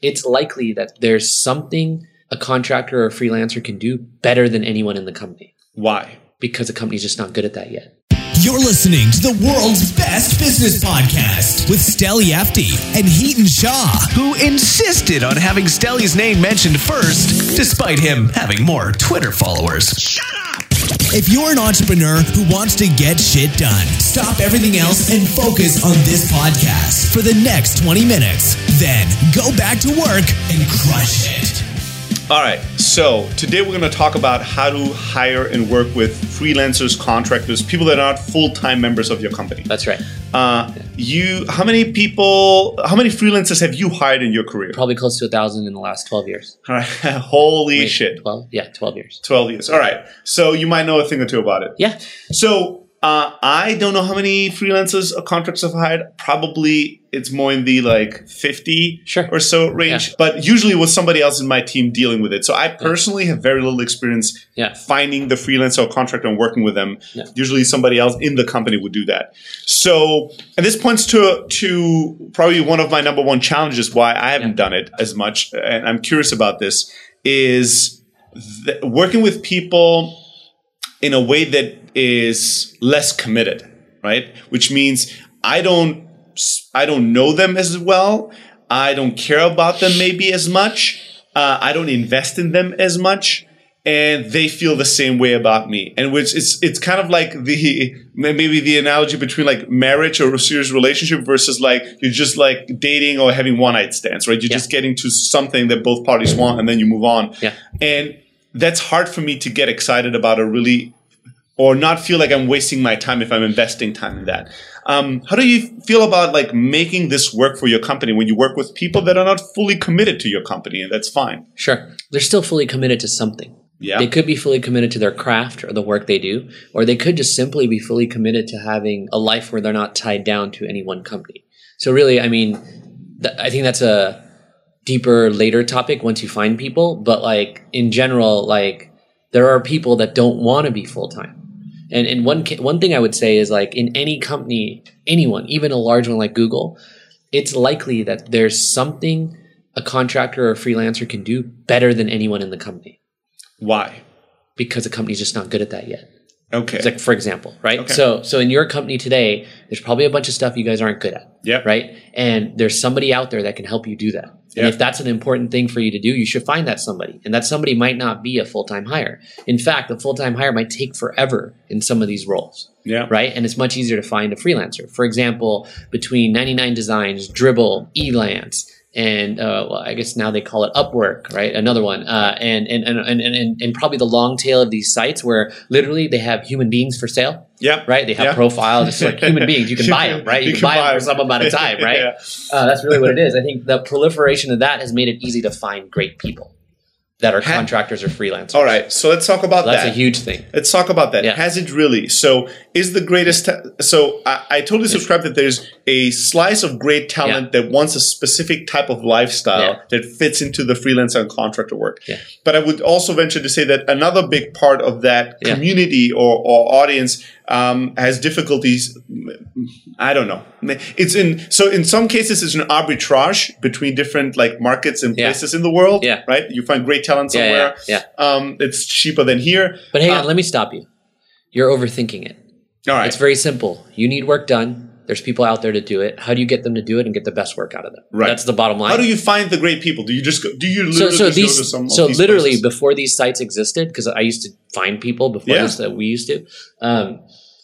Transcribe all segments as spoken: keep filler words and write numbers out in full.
it's likely that there's something a contractor or a freelancer can do better than anyone in the company. Why? Because the company's just not good at that yet. You're listening to the world's best business podcast with Steli Efti and Heaton Shaw, who insisted on having Steli's name mentioned first, despite him having more Twitter followers. Shut up! If you're an entrepreneur who wants to get shit done, stop everything else and focus on this podcast for the next twenty minutes. Then go back to work and crush it. All right, so today we're going to talk about how to hire and work with freelancers, contractors, people that are not full-time members of your company. That's right. Uh, yeah. You, how many people, how many freelancers have you hired in your career? Probably close to a thousand in the last twelve years. All right, holy Wait, shit. twelve? Yeah, twelve years. twelve years. All right, so you might know a thing or two about it. Yeah. So uh, I don't know how many freelancers or contractors I've hired. Probably it's more in the like fifty sure. or so range, yeah. but usually with somebody else in my team dealing with it. So I personally yeah. have very little experience yeah. finding the freelancer or contractor and working with them. Yeah. Usually somebody else in the company would do that. So, and this points to to probably one of my number one challenges why I haven't yeah. done it as much, and I'm curious about this, is th- working with people in a way that is less committed, right? Which means I don't I don't know them as well. I don't care about them maybe as much. Uh, I don't invest in them as much. And they feel the same way about me. And which it's it's kind of like the maybe the analogy between like marriage or a serious relationship versus like you're just like dating or having one night stands, right? You're yeah. just getting to something that both parties want and then you move on. Yeah. And that's hard for me to get excited about or really or not feel like I'm wasting my time if I'm investing time in that. Um, how do you feel about like making this work for your company when you work with people that are not fully committed to your company? And that's fine. Sure. They're still fully committed to something. Yeah. They could be fully committed to their craft or the work they do, or they could just simply be fully committed to having a life where they're not tied down to any one company. So really, I mean, th- I think that's a deeper later topic once you find people. But like in general, like there are people that don't want to be full-time. And and one one thing I would say is like in any company, anyone, even a large one like Google, it's likely that there's something a contractor or a freelancer can do better than anyone in the company. Why? Because the company's just not good at that yet. Okay. It's like, for example, right? Okay. So so in your company today, there's probably a bunch of stuff you guys aren't good at. Yeah. Right? And there's somebody out there that can help you do that. And yep. if that's an important thing for you to do, you should find that somebody. And that somebody might not be a full-time hire. In fact, a full-time hire might take forever in some of these roles. Yeah. Right? And it's much easier to find a freelancer. For example, between ninety-nine Designs, Dribbble, Elance, and uh, well, I guess now they call it Upwork, right? Another one, uh, and, and and and and and probably the long tail of these sites where literally they have human beings for sale. Yeah, right. They have yeah. profiles, just like human beings. You can buy them, right? You, you can, can buy, buy them for some amount of time, right? yeah. uh, that's really what it is. I think the proliferation of that has made it easy to find great people that are contractors or freelancers. All right, so let's talk about so that's that. That's a huge thing. Let's talk about that. Yeah. Has it really? So is the greatest ta- – so I, I totally subscribe that there's a slice of great talent yeah. that wants a specific type of lifestyle yeah. that fits into the freelancer and contractor work. Yeah. But I would also venture to say that another big part of that yeah. community or, or audience um, has difficulties – I don't know. It's in so in some cases it's an arbitrage between different like markets and places yeah. in the world. Yeah. Right? You find great talent somewhere. Yeah, yeah, yeah. Um, it's cheaper than here. But hang um, on, let me stop you. You're overthinking it. All right. It's very simple. You need work done. There's people out there to do it. How do you get them to do it and get the best work out of them? Right. That's the bottom line. How do you find the great people? Do you just go, do you literally so, so just these, go to some so of these literally places? Before these sites existed, because I used to find people before yeah. this that we used to, um,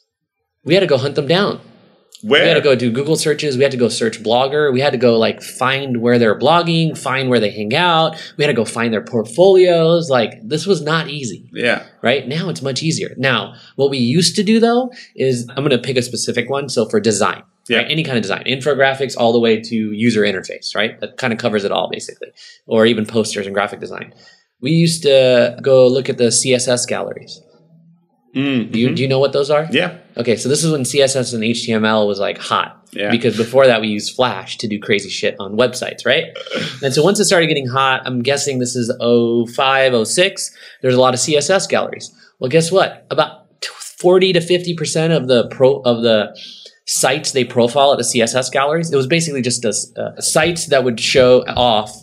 we had to go hunt them down. Where? We had to go do Google searches. We had to go search Blogger. We had to go like find where they're blogging, find where they hang out. We had to go find their portfolios. Like this was not easy. Yeah. Right? Now it's much easier. Now, what we used to do though is I'm going to pick a specific one. So for design, yeah. right? Any kind of design, infographics all the way to user interface, right? That kind of covers it all basically. Or even posters and graphic design. We used to go look at the C S S galleries. Mm-hmm. Do you, do you know what those are? Yeah. Okay, so this is when C S S and H T M L was like hot. Yeah. Because before that we used Flash to do crazy shit on websites, right? And so once it started getting hot, I'm guessing this is oh five, oh six, there's a lot of C S S galleries. Well, guess what? About forty to fifty percent of the pro of the sites they profile at the C S S galleries, it was basically just a, uh, sites that would show off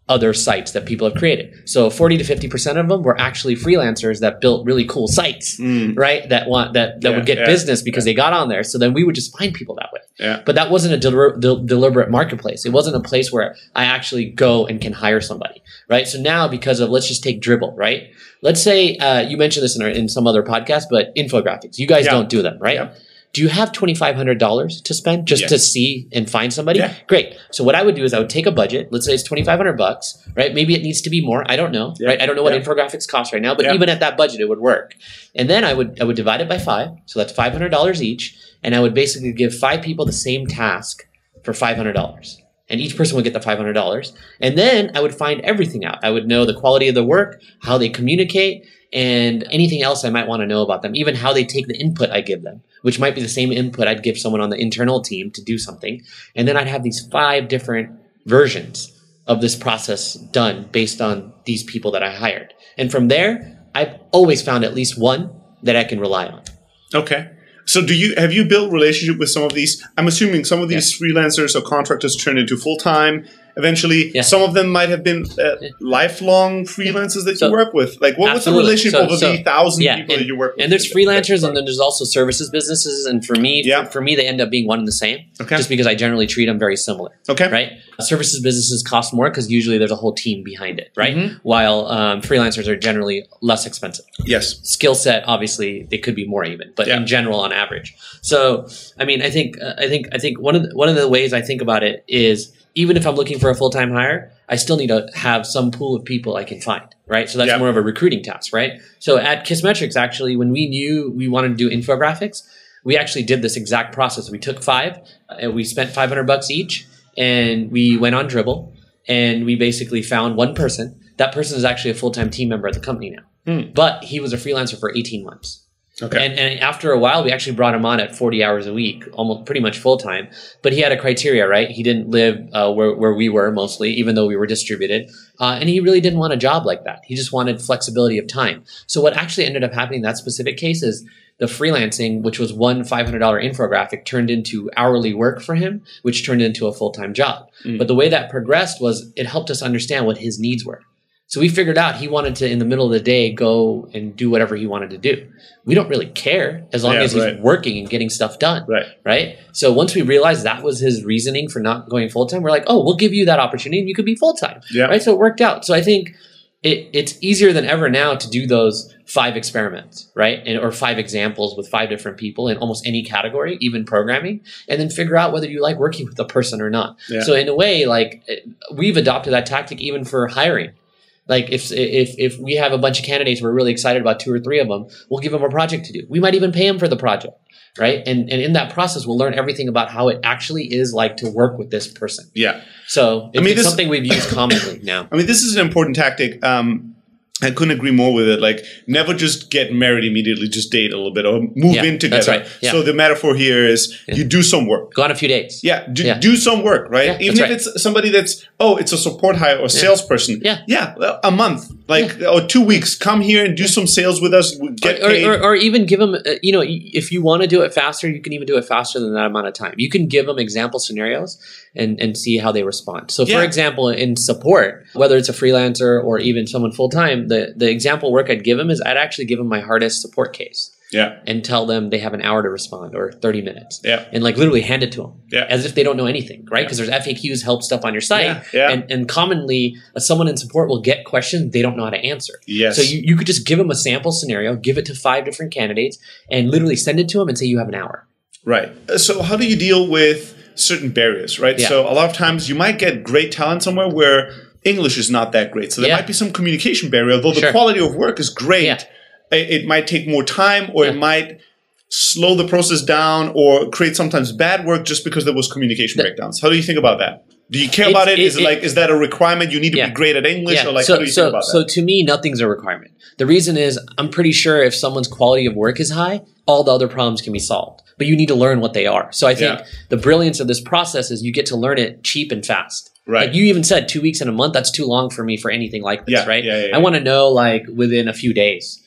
other sites that people have created. So forty to fifty percent of them were actually freelancers that built really cool sites, mm. right? That want that, that yeah, would get yeah, business because yeah. they got on there. So then we would just find people that way. Yeah. But that wasn't a del- del- deliberate marketplace. It wasn't a place where I actually go and can hire somebody, right? So now because of, let's just take Dribbble, right? Let's say, uh, you mentioned this in, our, in some other podcast, but infographics, you guys yeah. don't do them, right? Yeah. Do you have twenty-five hundred dollars to spend just yes. to see and find somebody? Yeah. Great. So what I would do is I would take a budget. Let's say it's twenty-five hundred bucks, right? Maybe it needs to be more. I don't know, yeah. right? I don't know what yeah. infographics cost right now, but yeah. even at that budget, it would work. And then I would I would divide it by five. So that's five hundred dollars each. And I would basically give five people the same task for five hundred dollars. And each person would get the five hundred dollars. And then I would find everything out. I would know the quality of the work, how they communicate, and anything else I might want to know about them, even how they take the input I give them, which might be the same input I'd give someone on the internal team to do something. And then I'd have these five different versions of this process done based on these people that I hired. And from there, I've always found at least one that I can rely on. Okay. So do you have you built relationship with some of these? I'm assuming some of these yeah. freelancers or contractors turn into full-time eventually. Yeah. Some of them might have been uh, lifelong freelancers that so, you work with. Like, what absolutely. was the relationship so, over so, the thousand yeah, people and, that you work with? And there's freelancers, and then there's also services businesses. And for me, yeah. for, for me, they end up being one and the same. Okay. Just because I generally treat them very similar. Okay. Right. Services businesses cost more because usually there's a whole team behind it. Right. Mm-hmm. While um, freelancers are generally less expensive. Yes. Skill set, obviously, they could be more even, but yeah. in general, on average. So, I mean, I think, uh, I think, I think one of the, one of the ways I think about it is, even if I'm looking for a full-time hire, I still need to have some pool of people I can find, right? So that's yep. more of a recruiting task, right? So at Kissmetrics, actually, when we knew we wanted to do infographics, we actually did this exact process. We took five, and we spent five hundred bucks each, and we went on Dribbble, and we basically found one person. That person is actually a full-time team member at the company now, hmm. but he was a freelancer for eighteen months. Okay. And, and after a while, we actually brought him on at forty hours a week, almost pretty much full time. But he had a criteria, right? He didn't live uh, where, where we were mostly, even though we were distributed. Uh, and he really didn't want a job like that. He just wanted flexibility of time. So what actually ended up happening in that specific case is the freelancing, which was one five hundred dollars infographic, turned into hourly work for him, which turned into a full-time job. Mm. But the way that progressed was it helped us understand what his needs were. So we figured out he wanted to, in the middle of the day, go and do whatever he wanted to do. We don't really care as long yeah, as he's right. working and getting stuff done. Right. Right. So once we realized that was his reasoning for not going full time, we're like, oh, we'll give you that opportunity and you could be full time. Yeah. Right. So it worked out. So I think it, it's easier than ever now to do those five experiments, right? And, or five examples with five different people in almost any category, even programming, and then figure out whether you like working with a person or not. Yeah. So in a way, like we've adopted that tactic even for hiring. Like if if if we have a bunch of candidates, we're really excited about two or three of them, we'll give them a project to do. We might even pay them for the project, right? And and in that process, we'll learn everything about how it actually is like to work with this person. Yeah. So it, I mean, it's this, something we've used commonly now. I mean, this is an important tactic. Um, I couldn't agree more with it. Like, never just get married immediately, just date a little bit or move yeah, in together. That's right. Yeah. So the metaphor here is yeah. you do some work. Go on a few dates. Yeah, do, yeah. do some work, right? Yeah, Even if right. it's somebody that's, oh, it's a support hire or salesperson. Yeah. Yeah, well, a month, like, yeah. or two weeks. Come here and do some sales with us. Get or, paid. Or, or, or even give them, uh, you know, if you want to do it faster, you can even do it faster than that amount of time. You can give them example scenarios and, and see how they respond. So, for yeah. example, in support, whether it's a freelancer or even someone full-time, the, the example work I'd give them is I'd actually give them my hardest support case. Yeah. And tell them they have an hour to respond or thirty minutes. Yeah. And like literally hand it to them. Yeah. As if they don't know anything, right? Because yeah. there's F A Qs, help stuff on your site. Yeah. Yeah. And, and commonly, uh, someone in support will get questions they don't know how to answer. Yes. So you, you could just give them a sample scenario, give it to five different candidates, and literally send it to them and say you have an hour. Right. So how do you deal with certain barriers, right? Yeah. So a lot of times you might get great talent somewhere where English is not that great. So there yeah. might be some communication barrier, although the sure. quality of work is great. Yeah. It, it might take more time or yeah. it might slow the process down or create sometimes bad work just because there was communication the, breakdowns. How do you think about that? Do you care about it? it? Is it, it like, is that a requirement? You need to yeah. be great at English? Yeah. Or like, so, how do you so, think about so that? So to me, nothing's a requirement. The reason is I'm pretty sure if someone's quality of work is high, all the other problems can be solved. But you need to learn what they are. So I think yeah. the brilliance of this process is you get to learn it cheap and fast. Right. Like you even said two weeks in a month, that's too long for me for anything like this, yeah. right? Yeah, yeah, yeah. I want to know like within a few days.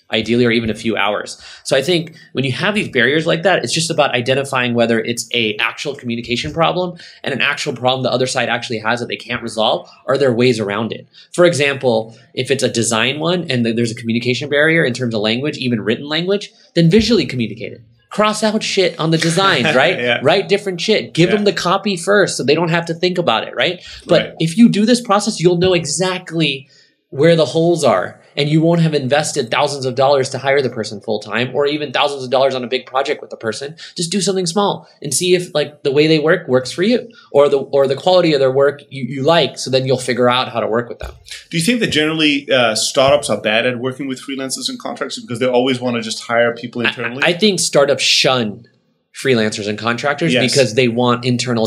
ideally, or even a few hours. So I think when you have these barriers like that, it's just about identifying whether it's a actual communication problem and an actual problem the other side actually has that they can't resolve, or are there ways around it? For example, if it's a design one and there's a communication barrier in terms of language, even written language, then visually communicate it. Cross out shit on the designs, right? Yeah. Write different shit. Give yeah. them the copy first so they don't have to think about it, right? But right. if you do this process, you'll know exactly where the holes are, and you won't have invested thousands of dollars to hire the person full time, or even thousands of dollars on a big project with the person. Just do something small and see if like the way they work works for you, or the or the quality of their work you, you like. So then you'll figure out how to work with them. Do you think that generally uh, startups are bad at working with freelancers and contractors because they always want to just hire people internally? I, I think startups shun freelancers and contractors yes. because they want internal